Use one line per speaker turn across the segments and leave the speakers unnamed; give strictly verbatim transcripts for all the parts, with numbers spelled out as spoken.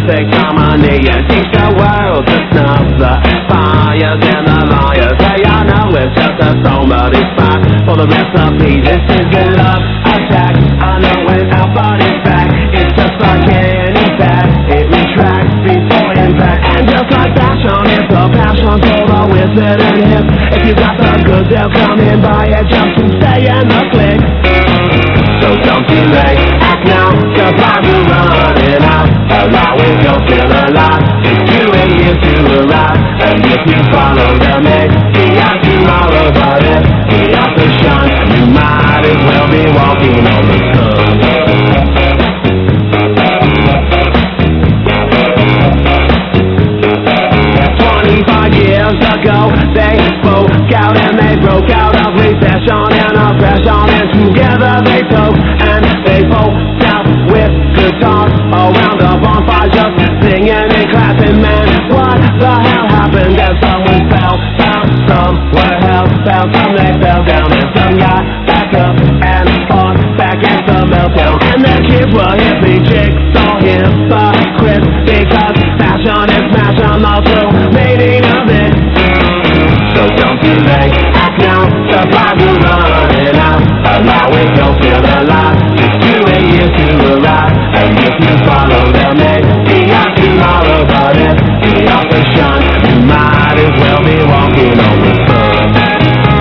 take harmony and teach the world to snub the fires and the liars. Hey, I know it's just a song, but it's fine for the recipe. This is the love attack. I know when our body's back, it's just like any bad. It retracts before impact, and just like fashion, it's a passion for the wizard and hip. If you got the goods, they'll come in, buy it, jump and stay in the click. So don't delay, act now, supply will running out. Allow it, don't feel alive. It's you and you to arrive. And if you follow the mix, see out tomorrow, but if we have to shine, you might as well be walking on the sun. Twenty-five years ago, they spoke out and they broke out of recession and oppression, and together they took and they poked out with guitars around a bonfire, just singing and clapping. Man, what the hell happened? And someone fell, found somewhere else, found some they fell down, and some got back up and fought back at the meltdown. And their kids were hippie chicks, all hypocrites, because fashion is fashion, the true meaning of it. So don't delay, act now, supply will running out. Allow it, don't feel alive. It's you and you to arrive. And if you follow the mix, see out tomorrow, but if we off the shine, you might as well be walking on the sun.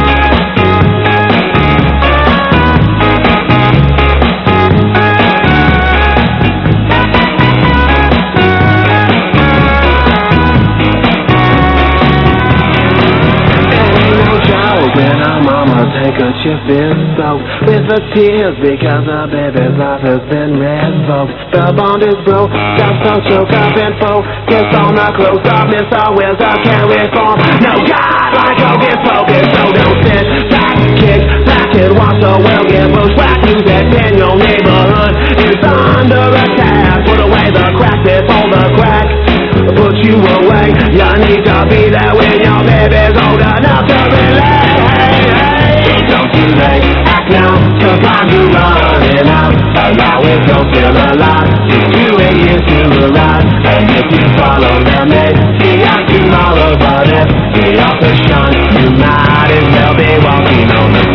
When our mama's handkerchief is soaked with the tears because the baby's life has been revoked. The bond is broke, got so choke up and focus on the close up. Mister Wizard can't reform. No God like Hocus Pocus. So don't sit back, kick back and watch the world get bushwhacked. Music in your neighborhood is under attack. Put away the crack before the crack put you away. You need to be there when your baby's old enough to relate. Don't delay, act now, supply will running out. Allow it, don't feel alive. It's you and you to arrive. And if you follow the mix, see out tomorrow, but if we off the shine, you might as well be walking on the